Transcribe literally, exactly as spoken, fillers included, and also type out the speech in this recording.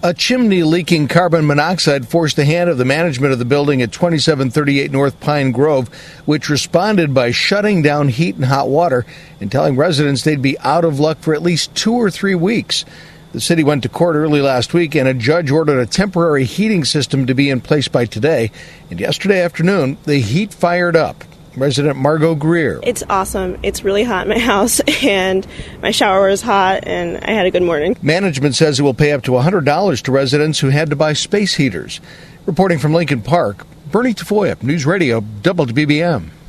A chimney leaking carbon monoxide forced the hand of the management of the building at twenty-seven thirty-eight North Pine Grove, which responded by shutting down heat and hot water and telling residents they'd be out of luck for at least two or three weeks. The city went to court early last week, and a judge ordered a temporary heating system to be in place by today. And yesterday afternoon, the heat fired up. Resident Margot Greer. It's awesome. It's really hot in my house, and my shower is hot, and I had a good morning. Management says it will pay up to one hundred dollars to residents who had to buy space heaters. Reporting from Lincoln Park, Bernie Tafoya, News Radio, W B B M.